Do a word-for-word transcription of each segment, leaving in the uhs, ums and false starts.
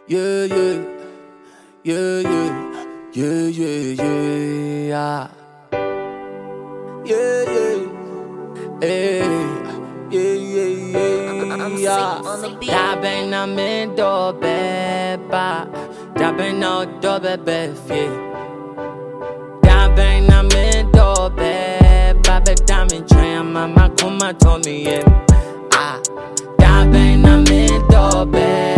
Yeah, yeah, yeah, yeah, yeah, yeah, yeah, yeah, yeah, yeah, yeah, yeah, yeah. Dabbing I'm in door beba, dabbing out door beba, yeah. Dabbing I'm in door beba, but dabbing train, mama come and told me yeah. Ah, dabbing I'm in door beba.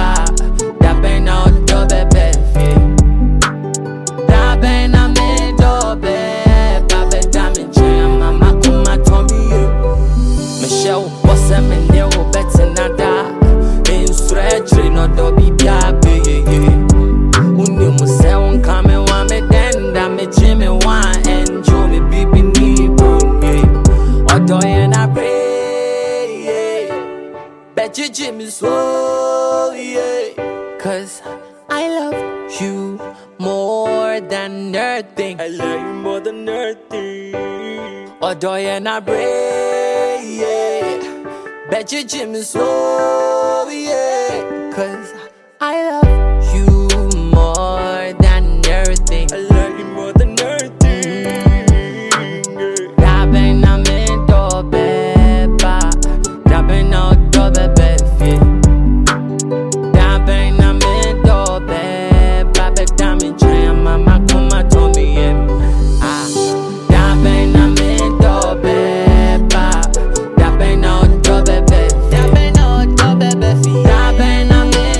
No do be baby, Uni muse un kame wa me denda me Jimmy wan enjoy me bibi ni bone. Odo ye na pray, bet you Jimmy so yeah. Cause I love you more than everything. I love you more than everything. Odo ye na pray, bet you Jimmy so yeah. Cause I love you more than everything. I love you more than everything. Dabbing I'm in door beba, dabbing out door beba, dabbing I'm in door beba, but dabbing train mama come and told me yeah. Ah, dabbing I'm in door beba, dabbing out door beba, dabbing out door beba, dabbing.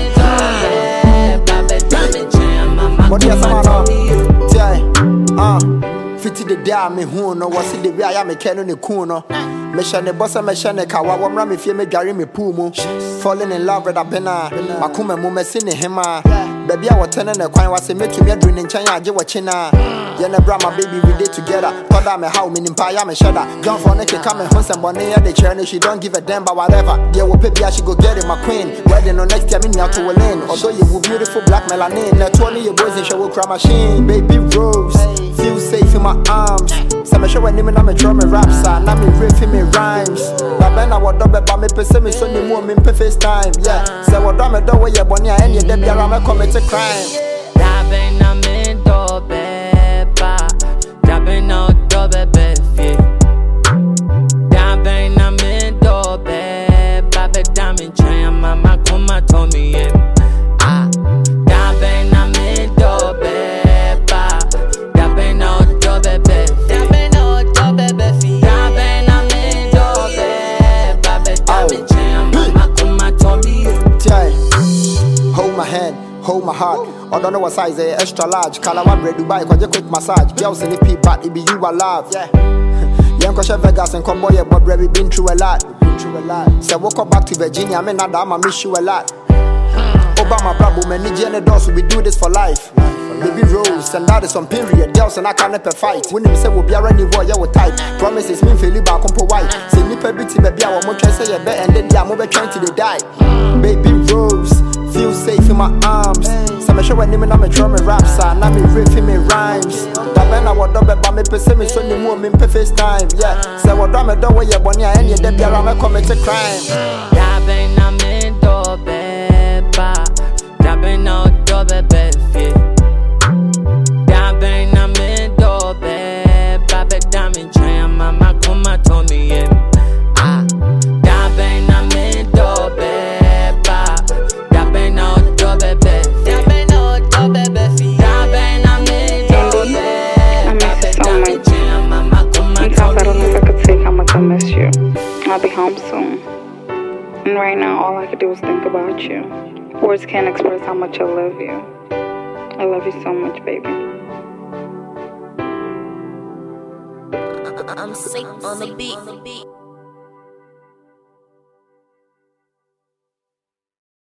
What you say, man? Ah, fifty the day me who no was the way I am a canon ne kuno. Me shane bossa me shane kawa wamra me fie me dware me poo mu. Falling in love with a pena. Makuma mu me sine hema. Baby I was turning the kwan was me to me dream in China je watchina. Ye na bra my baby we dey together. Father me how me nimpa ya me shada. John for neke come home some bonne ya the chair she don't give a damn about whatever. There will baby I should go get it my queen. Wedding no next year me nyal to win. Although you will beautiful black melanin. Na twenty your boys in show cry machine. Baby Rose, feel safe in my arms. Some show when me na me draw me raps and na me riff me rhymes. But when I was double by me person me so ni more me perfect time. Yeah, say what do me do we your bonne ya any dem ya me commit a crime. Dabbing I'm in door beba, dabbing out door beba, dabbing I'm in door beba, but dabbing train mama come and told me yeah. Ah, dabbing I'm in door beba, dabbing out door beba, dabbing out door beba, dabbing I'm in door beba, but dabbing train mama come and told me yeah. Hold my hand, hold my heart. I don't know what size, eh, extra large. Color one bread Dubai, cause you quick massage. Girls in the pee, but it be you I love. Yeah. Young Kosher Vegas and Comboy, but we been through a lot. Been through a lot. So woke up back to Virginia, I mean, now I miss you a lot. Obama problem, and Nigerian doors, we do this for life. Baby Rose, and that is some period. Girls and I can't ever fight. When you say we'll be around the war, you will type. Promises mean feel back on white. Say nipper bitty, baby, I want to say a bet, and then they are moving trying to die. Baby Rose, feel safe in my arms. Some show when I'm a drum and raps, and I'm riffing me rhymes. That when I was double by me, person me so more me perfect time. Yeah, say what I'm a door where you're bonny, and you're dead, I'm commit a crime. Dabbing I'm in door beba, dabbing out door beba, dabbing I'm in door beba, but dabbing train mama come and told me yeah. Ah, dabbing I'm in door beba, dabbing out door beba, dabbing out door beba, dabbing I'm in door beba, but dabbing train mama come and told me yeah. I don't know if I could take how much I miss you. I'll be home soon. And right now, all I could do is think about you. Words can't express how much I love you. I love you so much, baby. I'm sick on the beat.